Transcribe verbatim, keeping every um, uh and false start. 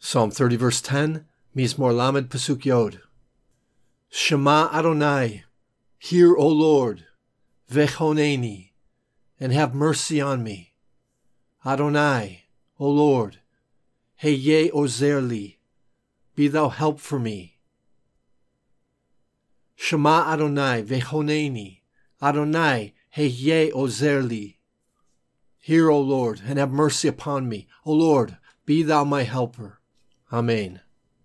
Psalm thirty, verse ten, Mizmor Lamed Pasuk Yod. Shema Adonai, hear, O Lord, vechoneni, and have mercy on me. Adonai, O Lord, heye ozer li, be thou help for me. Shema Adonai, vechoneni, Adonai, heye ozer li. Hear, O Lord, and have mercy upon me. O Lord, be thou my helper. Amen.